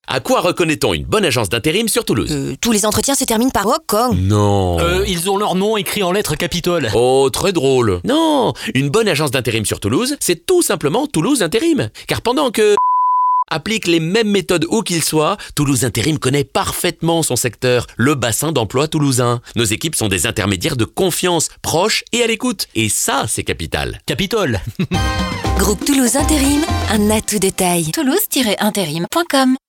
À quoi reconnaît-on une bonne agence d'intérim sur Toulouse? Tous les entretiens se terminent par Hong. Non. Ils ont leur nom écrit en lettres capitales. Oh, très drôle. Non, une bonne agence d'intérim sur Toulouse, c'est tout simplement Toulouse Intérim. Car pendant que applique les mêmes méthodes où qu'il soit, Toulouse Intérim connaît parfaitement son secteur, le bassin d'emploi toulousain. Nos équipes sont des intermédiaires de confiance, proches et à l'écoute. Et ça, c'est capital. Capitole. Groupe Toulouse Intérim, un atout de taille. Toulouse-intérim.com